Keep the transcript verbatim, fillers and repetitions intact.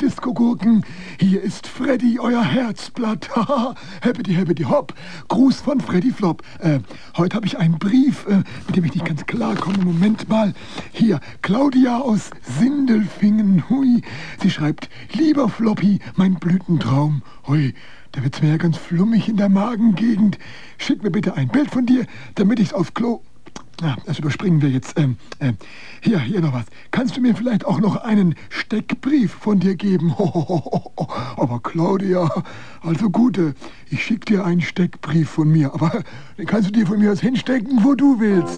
Disco-Gurken, hier ist Freddy, euer Herzblatt. Haha, heppity, heppity, hopp. Gruß von Freddy Flop. Äh, heute habe ich einen Brief, äh, mit dem ich nicht ganz klar komme. Moment mal. Hier, Claudia aus Sindelfingen. Hui. Sie schreibt, lieber Floppy, mein Blütentraum. Hui, da wird's mir ja ganz flummig in der Magengegend. Schick mir bitte ein Bild von dir, damit ich's auf Klo... Na, das überspringen wir jetzt. Ähm, ähm, hier, hier noch was. Kannst du mir vielleicht auch noch einen Steckbrief von dir geben? Hohoho. Aber Claudia, also Gute, ich schick dir einen Steckbrief von mir. Aber den kannst du dir von mir aus hinstecken, wo du willst.